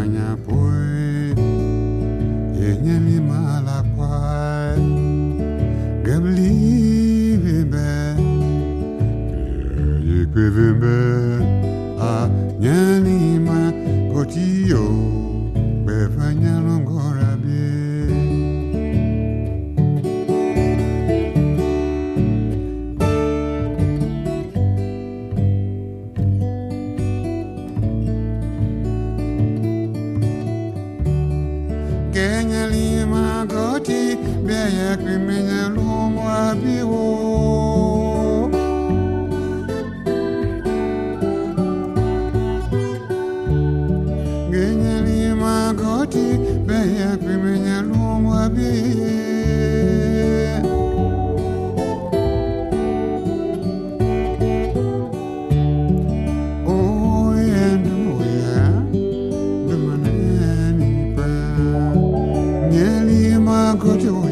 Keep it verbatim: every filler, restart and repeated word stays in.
manya poi yenye mi mala kwai gabli vimbe ye kwevimbe a nyani ma gotio befanya longora bie Kenya lima goti beya kwimenya lumwa biwo Kenya lima goti beya kwimenya lumwa biye Oh yendu ya Dumane ni pa Nyeli ma gojo